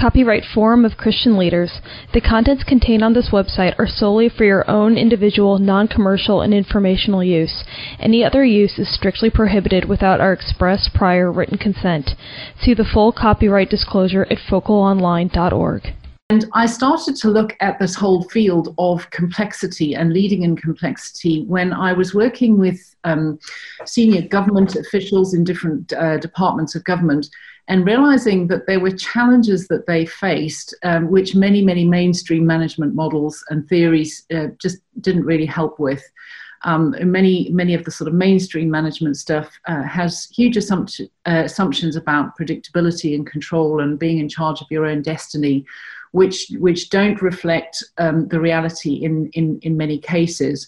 copyright forum of Christian leaders. The contents contained on this website are solely for your own individual, non-commercial, and informational use. Any other use is strictly prohibited without our express prior written consent. See the full copyright disclosure at focalonline.org. And I started to look at this whole field of complexity and leading in complexity when I was working with senior government officials in different departments of government, and realizing that there were challenges that they faced, which many mainstream management models and theories just didn't really help with. Many of the sort of mainstream management stuff has huge assumptions about predictability and control and being in charge of your own destiny, which don't reflect the reality in many cases.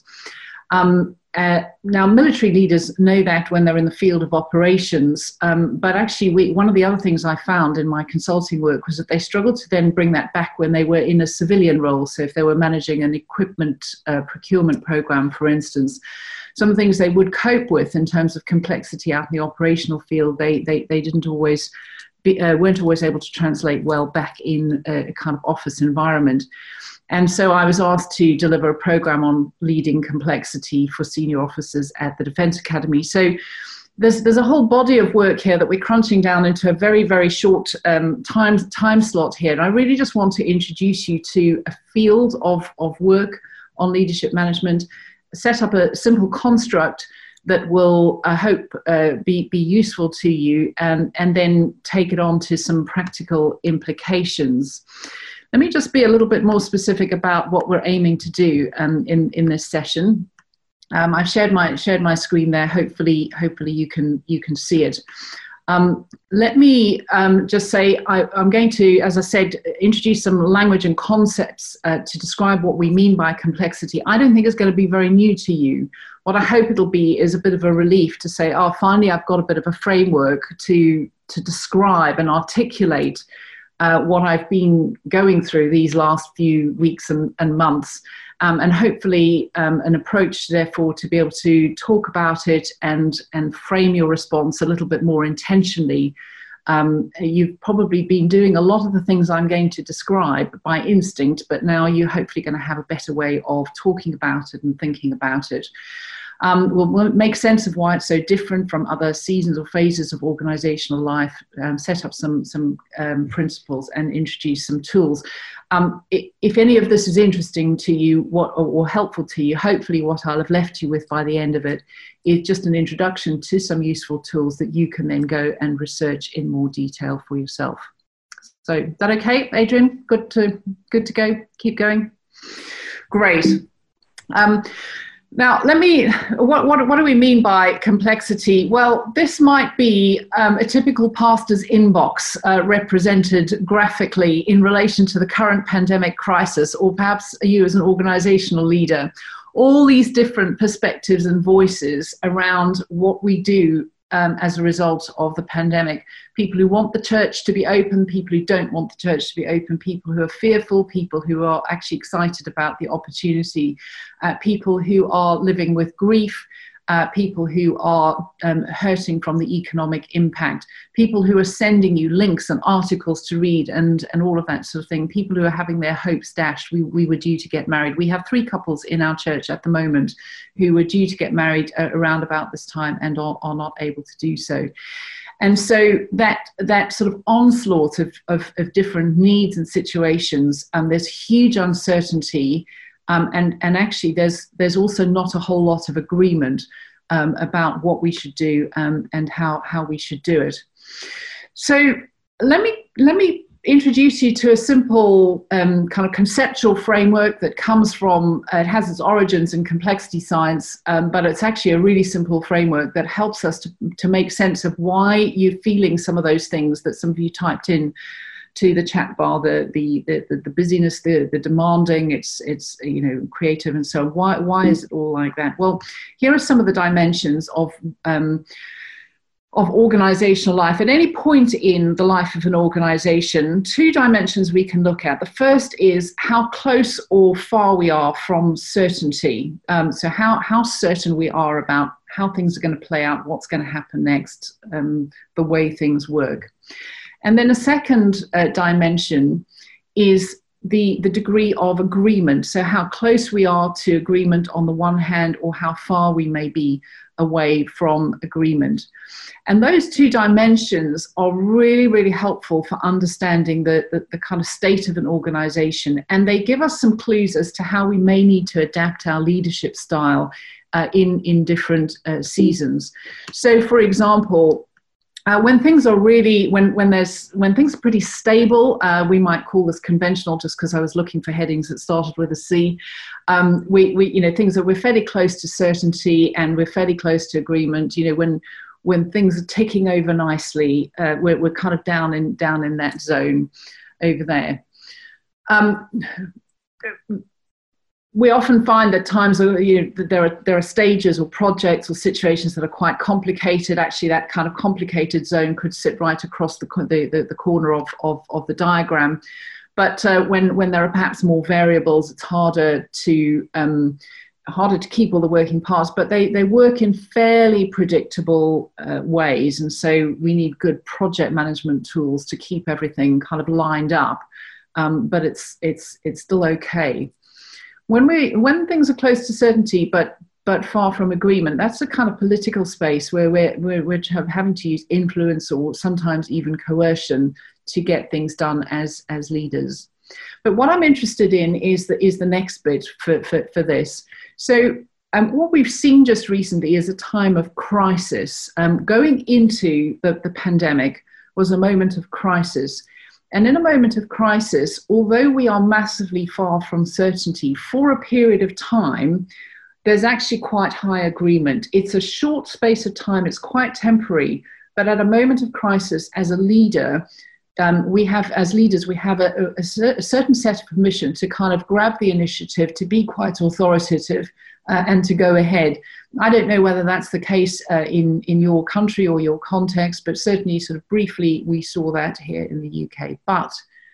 Now, military leaders know that when they're in the field of operations, but actually one of the other things I found in my consulting work was that they struggled to then bring that back when they were in a civilian role. So if they were managing an equipment procurement program, for instance, some of the things they would cope with in terms of complexity out in the operational field, they didn't always weren't always able to translate well back in a kind of office environment. And so I was asked to deliver a program on leading complexity for senior officers at the Defence Academy. So there's a whole body of work here that we're crunching down into a very short time slot here. And I really just want to introduce you to a field of work on leadership management, set up a simple construct that will, I hope, be useful to you, and then take it on to some practical implications. Let me just be a little bit more specific about what we're aiming to do in this session. I've shared my screen there. Hopefully you can see it. Let me just say I'm going to, as I said, introduce some language and concepts to describe what we mean by complexity. I don't think it's going to be very new to you. What I hope it'll be is a bit of a relief to say, oh, finally I've got a bit of a framework to describe and articulate what I've been going through these last few weeks and months. And hopefully an approach, therefore, to be able to talk about it and frame your response a little bit more intentionally. You've probably been doing a lot of the things I'm going to describe by instinct, but now you're hopefully going to have a better way of talking about it and thinking about it. We'll make sense of why it's so different from other seasons or phases of organizational life, set up some principles and introduce some tools. If any of this is interesting to you or helpful to you, hopefully what I'll have left you with by the end of it is just an introduction to some useful tools that you can then go and research in more detail for yourself. So is that okay, Adrian? Good to go? Keep going? Great. Now, what do we mean by complexity? Well, this might be a typical pastor's inbox represented graphically in relation to the current pandemic crisis, or perhaps you as an organizational leader. All these different perspectives and voices around what we do as a result of the pandemic. People who want the church to be open, people who don't want the church to be open, people who are fearful, people who are actually excited about the opportunity, people who are living with grief, people who are hurting from the economic impact, people who are sending you links and articles to read and all of that sort of thing, people who are having their hopes dashed. We were due to get married. We have 3 couples in our church at the moment who were due to get married around about this time and are not able to do so. And so that sort of onslaught of different needs and situations, there's huge uncertainty. And actually, there's also not a whole lot of agreement about what we should do and how we should do it. So let me introduce you to a simple kind of conceptual framework that comes from, it has its origins in complexity science, but it's actually a really simple framework that helps us to make sense of why you're feeling some of those things that some of you typed in to the chat bar, the busyness, the demanding, it's creative and so on. Why is it all like that? Well, here are some of the dimensions of organizational life. At any point in the life of an organization, 2 dimensions we can look at. The first is how close or far we are from certainty. So how certain we are about how things are going to play out, what's going to happen next, the way things work. And then a second dimension is the degree of agreement. So how close we are to agreement on the one hand, or how far we may be away from agreement. And those two dimensions are really, really helpful for understanding the kind of state of an organization. And they give us some clues as to how we may need to adapt our leadership style in different seasons. So, for example, when things are really, when things are pretty stable, we might call this conventional, just because I was looking for headings that started with a C. Things that we're fairly close to certainty and we're fairly close to agreement. When things are ticking over nicely, we're kind of down in that zone over there. We often find that times that there are stages or projects or situations that are quite complicated. Actually, that kind of complicated zone could sit right across the corner of the diagram. But when there are perhaps more variables, it's harder to keep all the working parts. But they work in fairly predictable ways, and so we need good project management tools to keep everything kind of lined up. But it's still okay. When things are close to certainty but far from agreement, that's a kind of political space where we're having to use influence or sometimes even coercion to get things done as leaders. But what I'm interested in is the next bit for this. So what we've seen just recently is a time of crisis. Going into the pandemic was a moment of crisis. And in a moment of crisis, although we are massively far from certainty, for a period of time, there's actually quite high agreement. It's a short space of time, it's quite temporary, but at a moment of crisis, as a leader, we have a certain set of permission to kind of grab the initiative, to be quite authoritative, and to go ahead. I don't know whether that's the case in your country or your context, but certainly sort of briefly we saw that here in the UK. But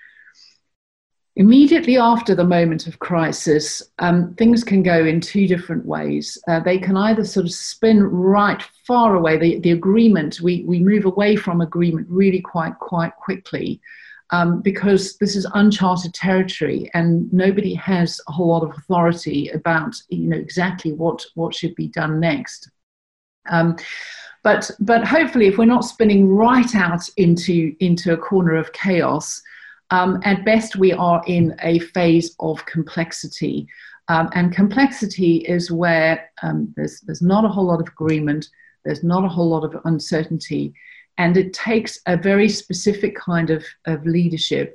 immediately after the moment of crisis, things can go in two different ways. They can either sort of spin right far away, the agreement, we move away from agreement really quite quickly, because this is uncharted territory and nobody has a whole lot of authority about exactly what should be done next. But hopefully, if we're not spinning right out into a corner of chaos, at best we are in a phase of complexity. And complexity is where there's not a whole lot of agreement, there's not a whole lot of uncertainty, and it takes a very specific kind of leadership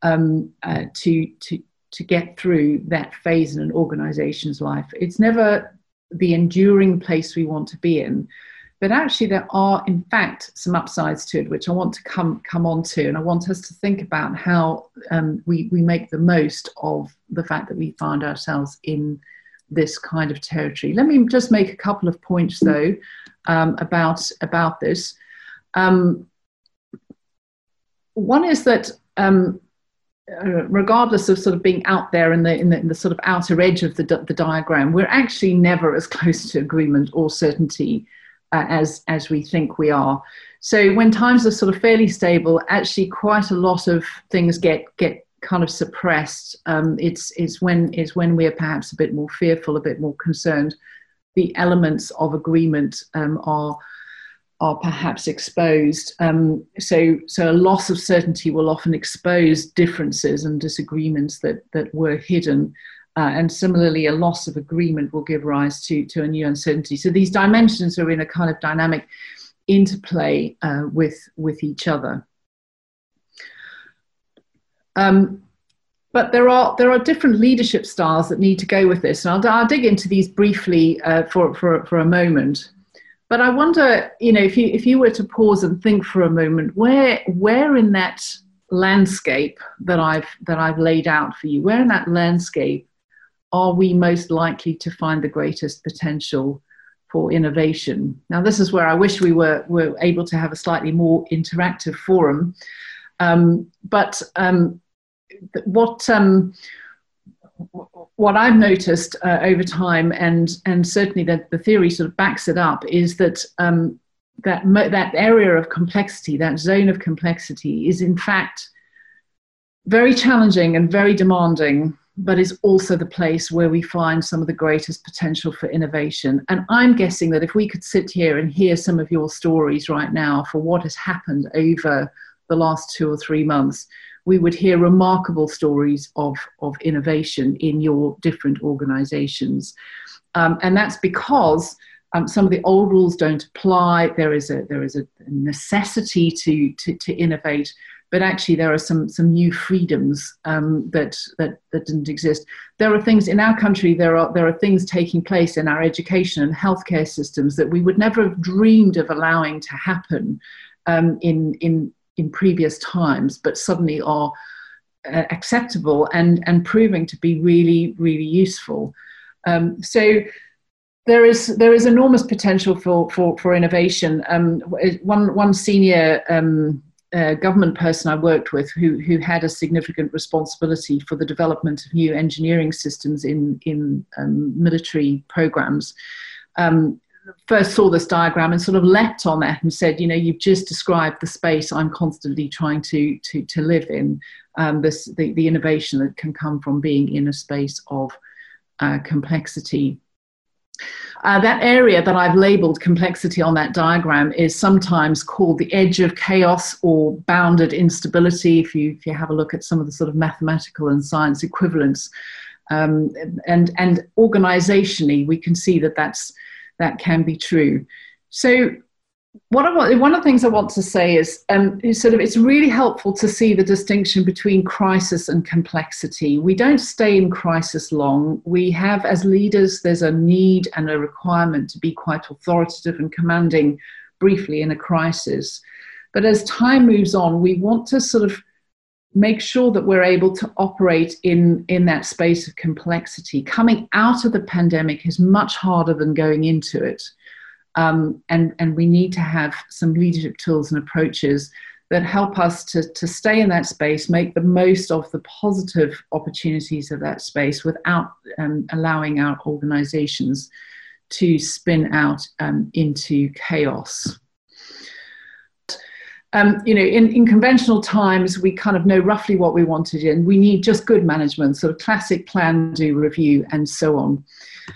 to get through that phase in an organization's life. It's never the enduring place we want to be in, but actually there are, in fact, some upsides to it, which I want to come on to, and I want us to think about how we make the most of the fact that we find ourselves in this kind of territory. Let me just make a couple of points, though, about this. One is that regardless of sort of being out there in the sort of outer edge of the diagram, we're actually never as close to agreement or certainty as we think we are. So when times are sort of fairly stable, actually quite a lot of things get kind of suppressed. It's when we're perhaps a bit more fearful, a bit more concerned. The elements of agreement are perhaps exposed. So a loss of certainty will often expose differences and disagreements that were hidden. And similarly, a loss of agreement will give rise to a new uncertainty. So these dimensions are in a kind of dynamic interplay with each other. But there are different leadership styles that need to go with this. And I'll dig into these briefly for a moment. But I wonder, if you were to pause and think for a moment, where in that landscape that I've laid out for you, where in that landscape are we most likely to find the greatest potential for innovation? Now, this is where I wish we were able to have a slightly more interactive forum. What I've noticed over time, and certainly that the theory sort of backs it up, is that that area of complexity, that zone of complexity, is in fact very challenging and very demanding, but is also the place where we find some of the greatest potential for innovation. And I'm guessing that if we could sit here and hear some of your stories right now for what has happened over the last 2 or 3 months, we would hear remarkable stories of innovation in your different organizations. And that's because some of the old rules don't apply. There is a necessity to innovate, but actually there are some new freedoms that didn't exist. There are things in our country, there are things taking place in our education and healthcare systems that we would never have dreamed of allowing to happen in previous times, but suddenly are acceptable and proving to be really, really useful. So there is enormous potential for innovation. One senior government person I worked with who had a significant responsibility for the development of new engineering systems in military programs, first saw this diagram and sort of leapt on that and said, you know, you've just described the space I'm constantly trying to live in, the innovation that can come from being in a space of complexity. That area that I've labeled complexity on that diagram is sometimes called the edge of chaos or bounded instability, if you have a look at some of the sort of mathematical and science equivalents. And organizationally, we can see that can be true. So one of the things I want to say is it's really helpful to see the distinction between crisis and complexity. We don't stay in crisis long. We have, as leaders, there's a need and a requirement to be quite authoritative and commanding briefly in a crisis. But as time moves on, we want to sort of make sure that we're able to operate in that space of complexity. Coming out of the pandemic is much harder than going into it. And we need to have some leadership tools and approaches that help us to stay in that space, make the most of the positive opportunities of that space without allowing our organizations to spin out into chaos. In conventional times, we kind of know roughly what we want to do, and we need just good management, sort of classic plan, do, review, and so on.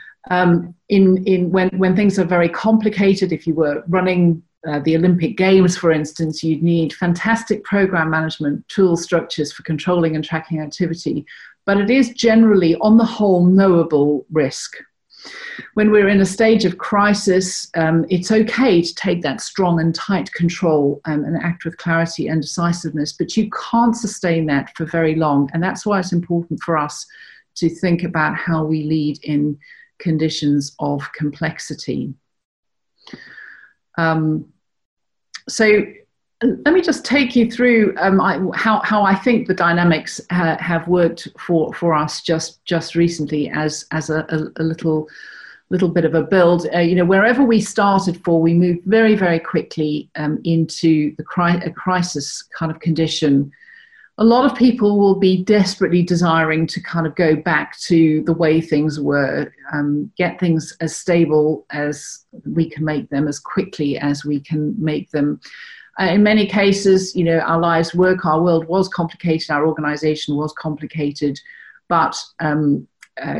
When things are very complicated, if you were running the Olympic Games, for instance, you'd need fantastic program management tool structures for controlling and tracking activity, but it is generally, on the whole, knowable risk. When we're in a stage of crisis, it's okay to take that strong and tight control and act with clarity and decisiveness, but you can't sustain that for very long. And that's why it's important for us to think about how we lead in conditions of complexity. So let me just take you through how I think the dynamics have worked for us just recently as a little bit of a build. Wherever we started we moved very, very quickly into a crisis kind of condition. A lot of people will be desperately desiring to kind of go back to the way things were, get things as stable as we can make them, as quickly as we can make them. In many cases, our lives, work, our world was complicated, our organization was complicated, but, and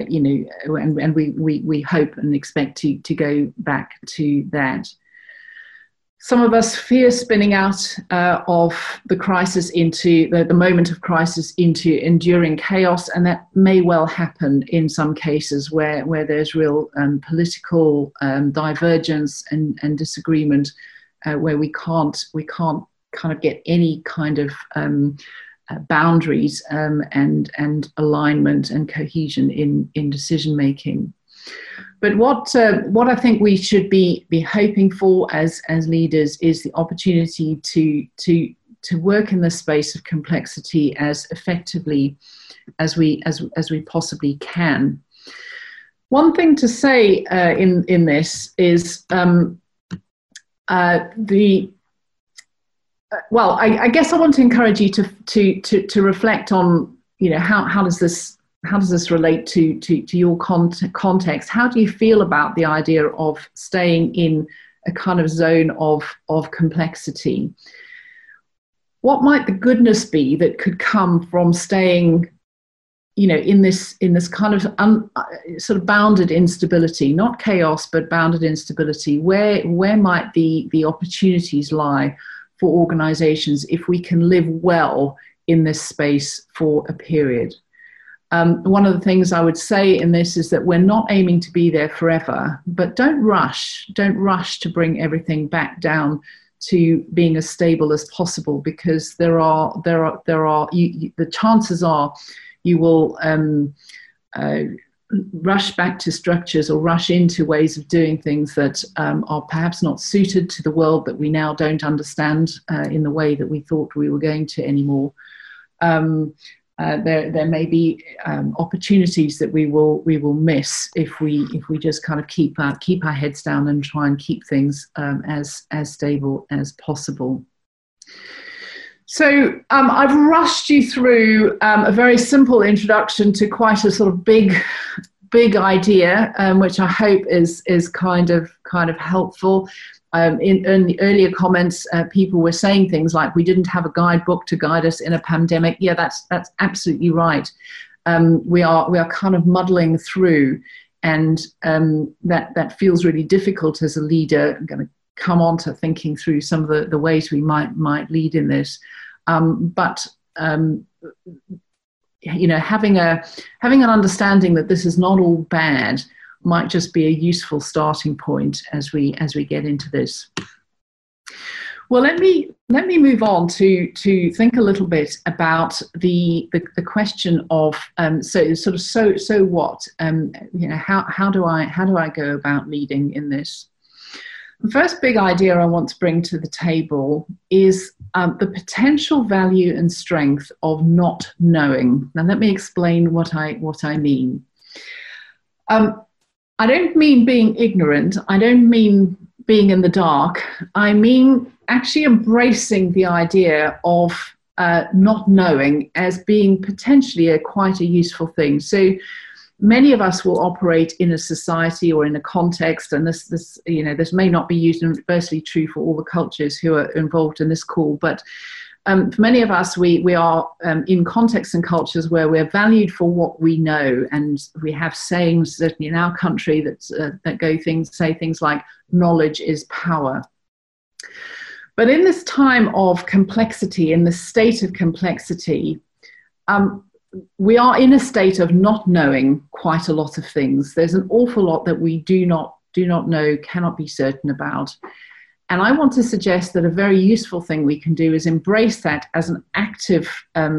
we hope and expect to go back to that. Some of us fear spinning out of the crisis into the moment of crisis into enduring chaos, and that may well happen in some cases where there's real political divergence and disagreement, where we can't kind of get any kind of boundaries and alignment and cohesion in decision making. But what I think we should be hoping for as leaders is the opportunity to work in the space of complexity as effectively as we possibly can. One thing to say in this is I guess I want to encourage you to reflect on how does this relate to your context? How do you feel about the idea of staying in a kind of zone of complexity. What might the goodness be that could come from staying, in this kind of sort of bounded instability, not chaos, but bounded instability? Where might the opportunities lie for organizations if we can live well in this space for a period? One of the things I would say in this is that we're not aiming to be there forever, but don't rush to bring everything back down to being as stable as possible, because the chances are you will rush back to structures or rush into ways of doing things that are perhaps not suited to the world that we now don't understand in the way that we thought we were going to anymore. There may be opportunities that we will miss if we just kind of keep our heads down and try and keep things as stable as possible. So I've rushed you through a very simple introduction to quite a sort of big idea, which I hope is kind of helpful. In the earlier comments, people were saying things like, we didn't have a guidebook to guide us in a pandemic. Yeah, that's absolutely right. We are kind of muddling through, and that feels really difficult as a leader. I'm going to come on to thinking through some of the ways we might lead in this. But having an understanding that this is not all bad might just be a useful starting point as we get into this. Well, let me move on to think a little bit about the question of so what? How do I go about leading in this? The first big idea I want to bring to the table is the potential value and strength of not knowing. Now, let me explain what I mean. I don't mean being ignorant. I don't mean being in the dark. I mean actually embracing the idea of not knowing as being potentially quite a useful thing. So many of us will operate in a society or in a context, and this may not be universally true for all the cultures who are involved in this call, but for many of us, we are in contexts and cultures where we're valued for what we know, and we have sayings, certainly in our country, that say things like knowledge is power. But in this time of complexity, in the state of complexity, we are in a state of not knowing quite a lot of things. There's an awful lot that we do not know, cannot be certain about. And I want to suggest that a very useful thing we can do is embrace that as an active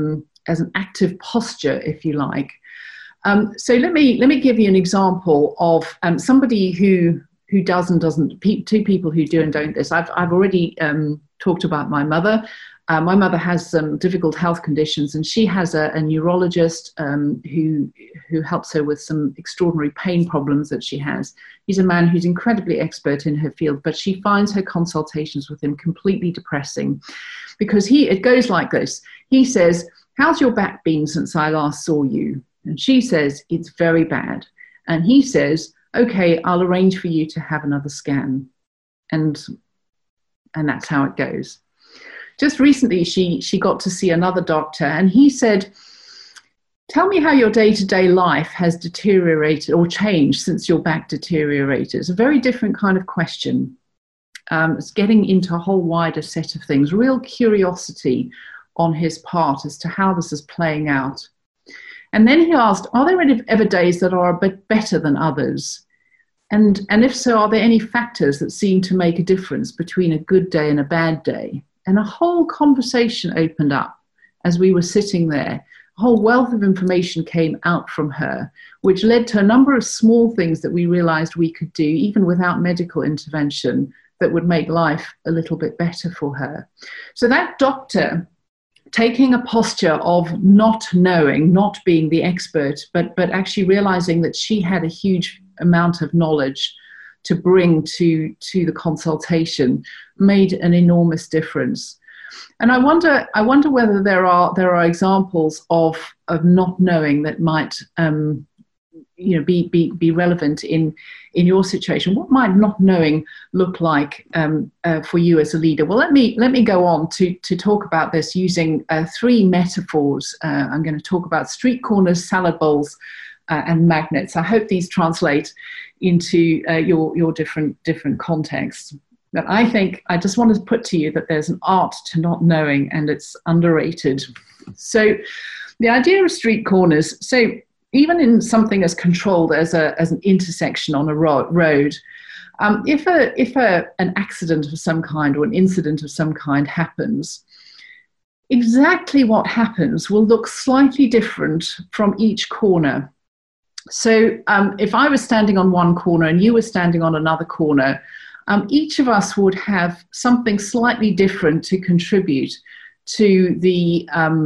posture, if you like. So let me give you an example of somebody who does and doesn't. Two people who do and don't this. I've already talked about my mother. My mother has some difficult health conditions, and she has a neurologist who helps her with some extraordinary pain problems that she has. He's a man who's incredibly expert in her field, but she finds her consultations with him completely depressing, because it goes like this. He says, "How's your back been since I last saw you?" And she says, "It's very bad." And he says, "Okay, I'll arrange for you to have another scan." And that's how it goes. Just recently, she got to see another doctor, and he said, "Tell me how your day-to-day life has deteriorated or changed since your back deteriorated." It's a very different kind of question. It's getting into a whole wider set of things, real curiosity on his part as to how this is playing out. And then he asked, "Are there ever days that are a bit better than others? And if so, are there any factors that seem to make a difference between a good day and a bad day?" And a whole conversation opened up as we were sitting there. A whole wealth of information came out from her, which led to a number of small things that we realized we could do, even without medical intervention, that would make life a little bit better for her. So that doctor, taking a posture of not knowing, not being the expert, but actually realizing that she had a huge amount of knowledge to bring to the consultation, made an enormous difference. And I wonder whether there are examples of not knowing that might be relevant in your situation. What might not knowing look like for you as a leader? Well, let me go on to talk about this using 3 metaphors. I'm going to talk about street corners, salad bowls, and magnets. I hope these translate into your different contexts. But I think I just want to put to you that there's an art to not knowing, and it's underrated. So the idea of street corners, so even in something as controlled as an intersection on a road, if an accident of some kind or an incident of some kind happens, exactly what happens will look slightly different from each corner. So if I was standing on one corner and you were standing on another corner, each of us would have something slightly different to contribute to the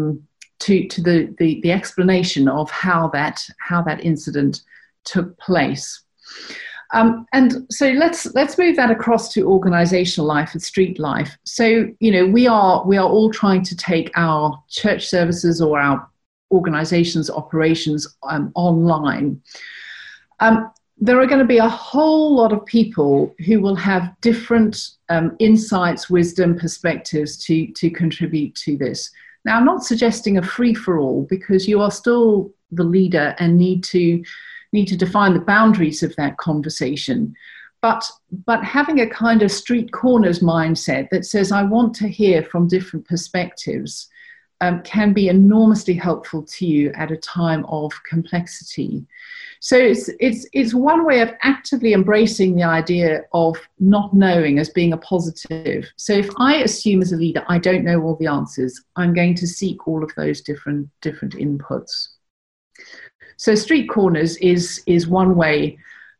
explanation of how that incident took place. And so let's move that across to organizational life and street life. So we are all trying to take our church services or our organizations operations online. There are going to be a whole lot of people who will have different insights, wisdom, perspectives to contribute to this. Now, I'm not suggesting a free-for-all, because you are still the leader and need to define the boundaries of that conversation. But having a kind of street corners mindset that says, I want to hear from different perspectives, can be enormously helpful to you at a time of complexity. So it's one way of actively embracing the idea of not knowing as being a positive. So if I assume as a leader I don't know all the answers, I'm going to seek all of those different inputs. So street corners is one way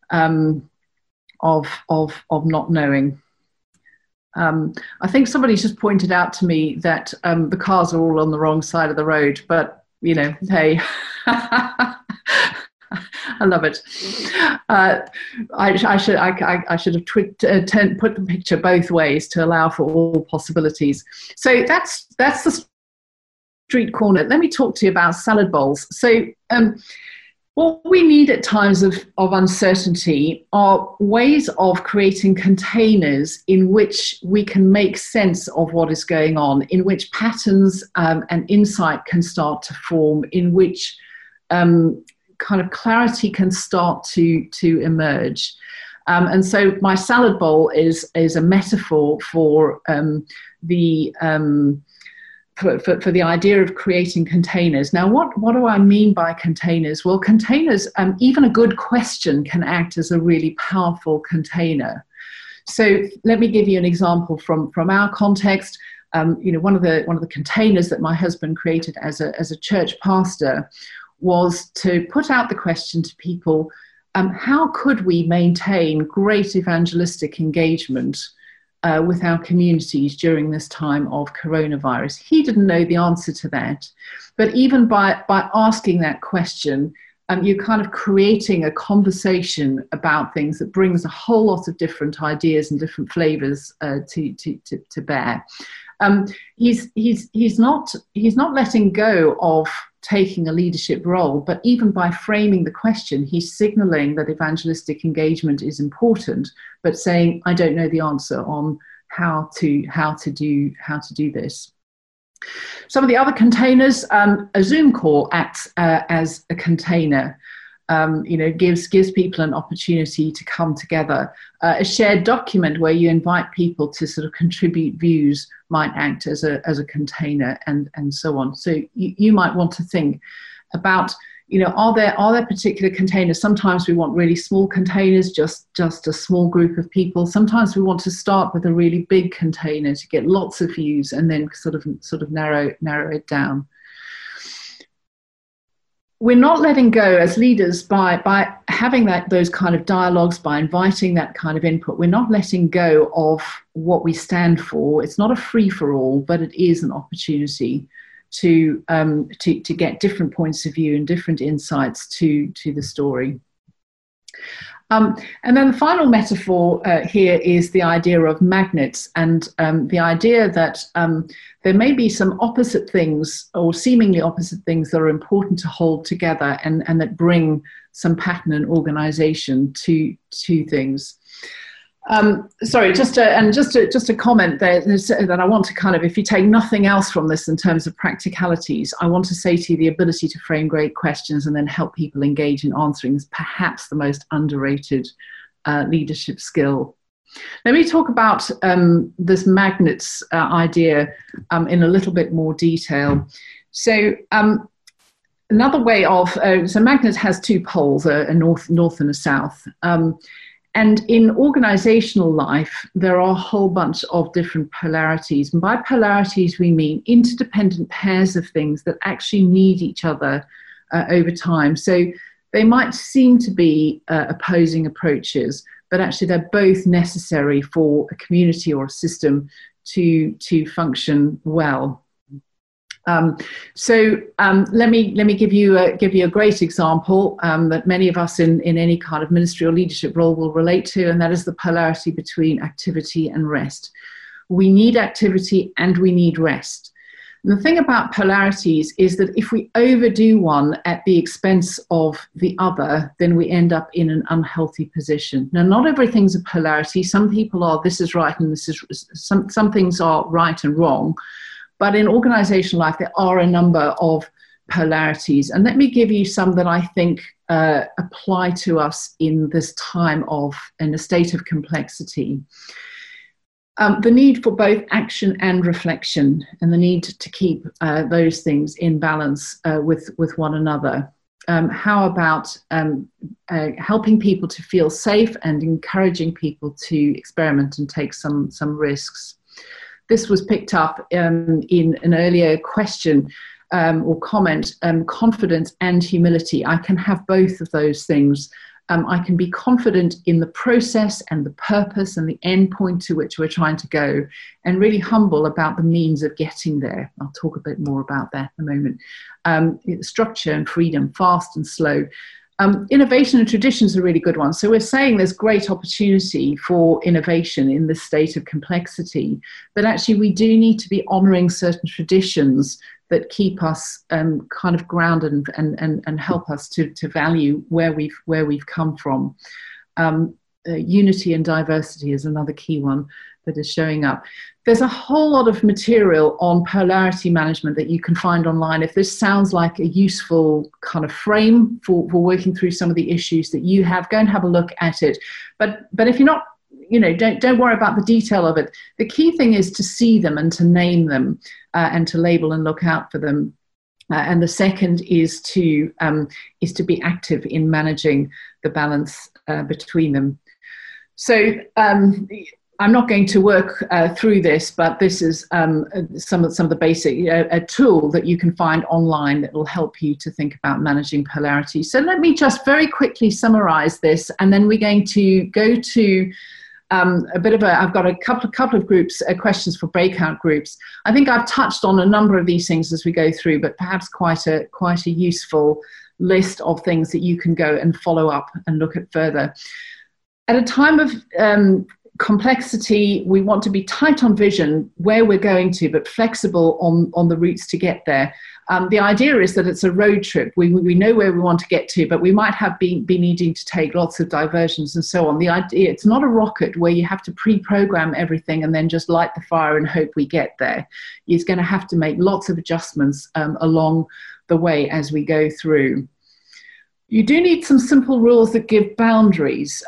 of not knowing. I think somebody's just pointed out to me that the cars are all on the wrong side of the road, but hey. I love it. I should have put the picture both ways to allow for all possibilities. So that's the street corner. Let me talk to you about salad bowls. So what we need at times of uncertainty are ways of creating containers in which we can make sense of what is going on, in which patterns and insight can start to form, in which kind of clarity can start to emerge. And so my salad bowl is a metaphor for the idea of creating containers. Now, what do I mean by containers? Well, containers, even a good question can act as a really powerful container. So let me give you an example from our context. One of the containers that my husband created as a church pastor was to put out the question to people, how could we maintain great evangelistic engagement with our communities during this time of coronavirus? He didn't know the answer to that. But even by asking that question, you're kind of creating a conversation about things that brings a whole lot of different ideas and different flavors to bear. He's not letting go of taking a leadership role, but even by framing the question, he's signaling that evangelistic engagement is important, but saying, I don't know the answer on how to do this. Some of the other containers, a Zoom call acts as a container. Gives people an opportunity to come together. A shared document where you invite people to sort of contribute views might act as a container, and so on. So you might want to think about, are there particular containers? Sometimes we want really small containers, just a small group of people. Sometimes we want to start with a really big container to get lots of views, and then sort of narrow it down. We're not letting go as leaders by having those kind of dialogues, by inviting that kind of input. We're not letting go of what we stand for. It's not a free-for-all, but it is an opportunity to get different points of view and different insights to the story. And then the final metaphor here is the idea of magnets, and the idea that there may be some opposite things or seemingly opposite things that are important to hold together and that bring some pattern and organization to things. Sorry, just a comment there that I want to kind of, if you take nothing else from this in terms of practicalities, I want to say to you the ability to frame great questions and then help people engage in answering is perhaps the most underrated leadership skill. Let me talk about this magnets idea in a little bit more detail. So another way of, so magnet has two poles, a north and a south. And in organizational life, there are a whole bunch of different polarities. And by polarities, we mean interdependent pairs of things that actually need each other over time. So they might seem to be opposing approaches, but actually they're both necessary for a community or a system to function well. Let me give you a great example that many of us in any kind of ministry or leadership role will relate to, and that is the polarity between activity and rest. We need activity and we need rest. And the thing about polarities is that if we overdo one at the expense of the other, then we end up in an unhealthy position. Now, not everything's a polarity. Some people are, this is right and this is, some things are right and wrong. But in organizational life, there are a number of polarities. And let me give you some that I think apply to us in this time in a state of complexity. The need for both action and reflection, and the need to keep those things in balance with one another. How about helping people to feel safe and encouraging people to experiment and take some risks? This was picked up in an earlier question or comment, confidence and humility. I can have both of those things. I can be confident in the process and the purpose and the end point to which we're trying to go, and really humble about the means of getting there. I'll talk a bit more about that in a moment. Structure and freedom, fast and slow. Innovation and tradition is a really good one. So we're saying there's great opportunity for innovation in this state of complexity, but actually we do need to be honouring certain traditions that keep us kind of grounded and help us to value where we've come from. Unity and diversity is another key one that is showing up. There's a whole lot of material on polarity management that you can find online. If this sounds like a useful kind of frame for working through some of the issues that you have, go and have a look at it. But if you're not, don't worry about the detail of it. The key thing is to see them and to name them and to label and look out for them. And the second is to be active in managing the balance between them. So I'm not going to work through this, but this is some of the basic, a tool that you can find online that will help you to think about managing polarity. So let me just very quickly summarize this, and then we're going to go to I've got a couple of groups, questions for breakout groups. I think I've touched on a number of these things as we go through, but perhaps quite a useful list of things that you can go and follow up and look at further. At a time of complexity, we want to be tight on vision where we're going to, but flexible on the routes to get there. The idea is that it's a road trip. We know where we want to get to, but we might have be needing to take lots of diversions and so on. The idea, it's not a rocket where you have to pre-program everything and then just light the fire and hope we get there. You're going to have to make lots of adjustments along the way as we go through. You do need some simple rules that give boundaries.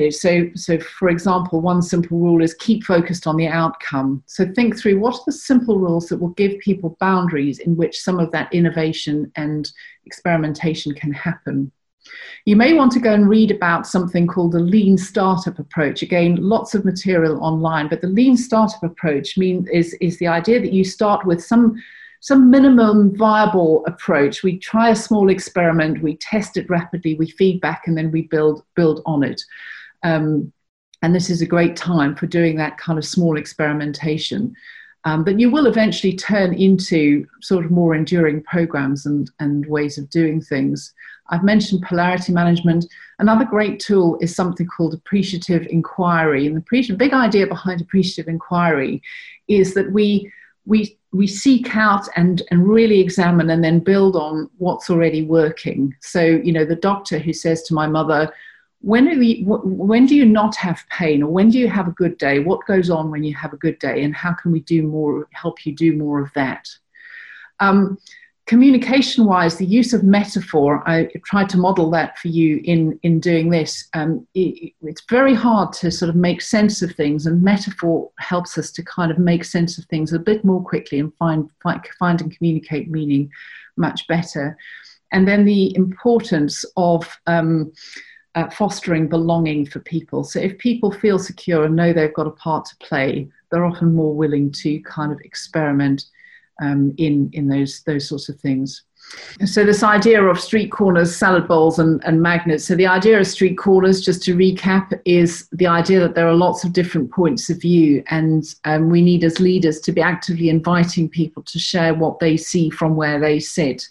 So for example, one simple rule is keep focused on the outcome. So think through what are the simple rules that will give people boundaries in which some of that innovation and experimentation can happen. You may want to go and read about something called the lean startup approach. Again, lots of material online, but the lean startup approach is the idea that you start with some minimum viable approach. We try a small experiment, we test it rapidly, we feedback, and then we build on it. And this is a great time for doing that kind of small experimentation. But you will eventually turn into sort of more enduring programs and ways of doing things. I've mentioned polarity management. Another great tool is something called appreciative inquiry. And the big idea behind appreciative inquiry is that we seek out and really examine and then build on what's already working. So, you know, the doctor who says to my mother, when do you not have pain, or when do you have a good day? What goes on when you have a good day, and how can we do more, help you do more of that? Communication-wise, the use of metaphor, I tried to model that for you in doing this. It's very hard to sort of make sense of things, and metaphor helps us to kind of make sense of things a bit more quickly and find and communicate meaning much better. And then the importance of fostering belonging for people. So if people feel secure and know they've got a part to play, they're often more willing to kind of experiment in those sorts of things. So this idea of street corners, salad bowls and magnets. So the idea of street corners, just to recap, is the idea that there are lots of different points of view, and we need as leaders to be actively inviting people to share what they see from where they sit.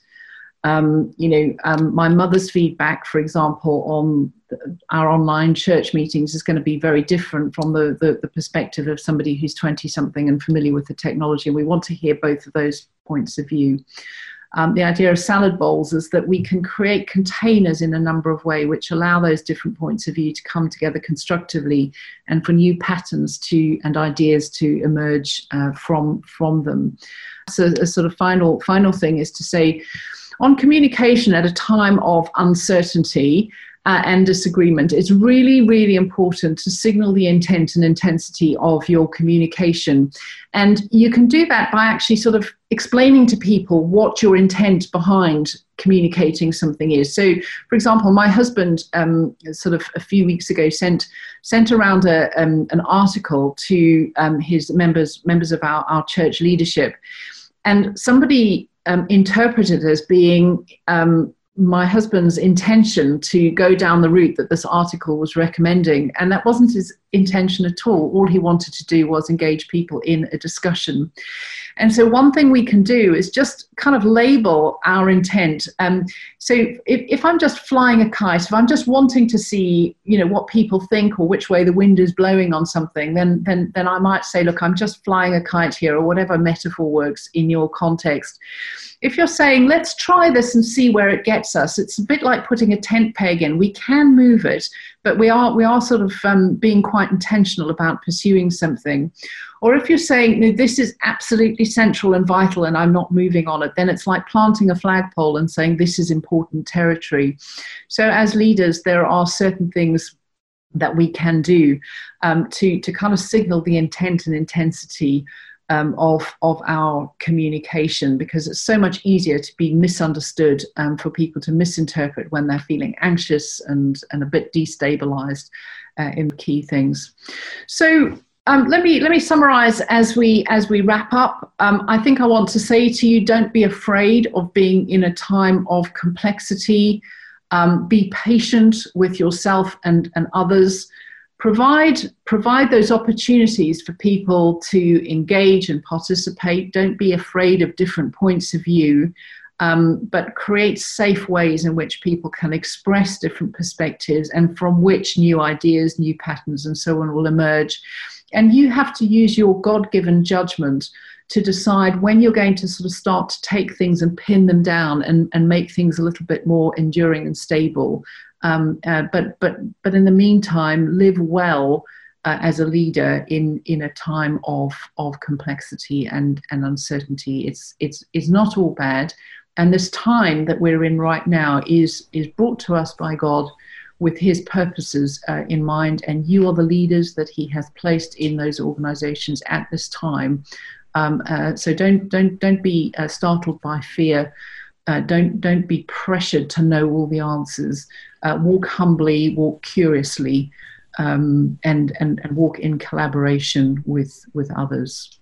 My mother's feedback, for example, on our online church meetings is going to be very different from the perspective of somebody who's 20-something and familiar with the technology. And we want to hear both of those points of view. The idea of salad bowls is that we can create containers in a number of ways which allow those different points of view to come together constructively and for new patterns and ideas to emerge from them. So a sort of final thing is to say, on communication at a time of uncertainty and disagreement, it's really, really important to signal the intent and intensity of your communication. And you can do that by actually sort of explaining to people what your intent behind communicating something is. So, for example, my husband sort of a few weeks ago sent around an article to his members of our church leadership. And somebody interpreted as being my husband's intention to go down the route that this article was recommending. And that wasn't his intention at all. All he wanted to do was engage people in a discussion. And so one thing we can do is just kind of label our intent. So if I'm just flying a kite, if I'm just wanting to see, what people think or which way the wind is blowing on something, then I might say, look, I'm just flying a kite here, or whatever metaphor works in your context. If you're saying, let's try this and see where it gets us, it's a bit like putting a tent peg in. We can move it, but we are sort of being quite intentional about pursuing something. Or if you're saying, no, this is absolutely central and vital and I'm not moving on it, then it's like planting a flagpole and saying this is important territory. So as leaders, there are certain things that we can do to kind of signal the intent and intensity of our communication, because it's so much easier to be misunderstood, for people to misinterpret when they're feeling anxious and a bit destabilized in key things. So let me summarize as we wrap up. I think I want to say to you, don't be afraid of being in a time of complexity. Be patient with yourself and others. Provide those opportunities for people to engage and participate. Don't be afraid of different points of view, but create safe ways in which people can express different perspectives and from which new ideas, new patterns, and so on will emerge. And you have to use your God-given judgment to decide when you're going to sort of start to take things and pin them down and make things a little bit more enduring and stable. But in the meantime, live well as a leader in a time of complexity and uncertainty. It's not all bad, and this time that we're in right now is brought to us by God with His purposes in mind, and you are the leaders that He has placed in those organizations at this time. So don't be startled by fear. Don't be pressured to know all the answers. Walk humbly, walk curiously, and walk in collaboration with others.